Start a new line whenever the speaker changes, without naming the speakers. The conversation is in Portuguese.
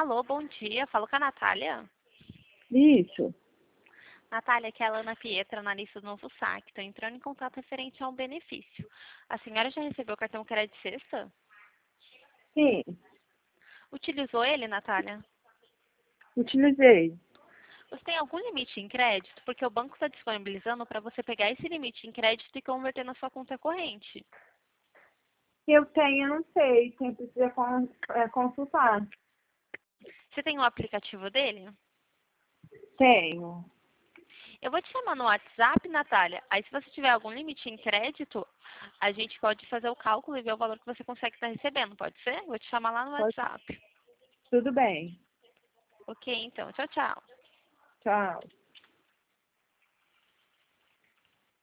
Alô, bom dia. Falo com a Natália.
Isso.
Natália, aqui é a Ana Pietra, analista do Novo Saque. Estou entrando em contato referente a um benefício. A senhora já recebeu o cartão crédito sexta?
Sim,
Utilizou ele, Natália?
utilizei.
Você tem algum limite em crédito? Porque o banco está disponibilizando para você pegar esse limite em crédito e converter na sua conta corrente.
Eu tenho, eu não sei, quem precisa consultar.
Você tem o aplicativo dele?
Tenho.
Eu vou te chamar no WhatsApp, Natália. Aí, se você tiver algum limite em crédito, a gente pode fazer o cálculo e ver o valor que você consegue estar recebendo. Pode ser? Eu vou te chamar lá no
Pode-
WhatsApp.
Tudo bem.
Ok, então. Tchau, tchau.
Tchau.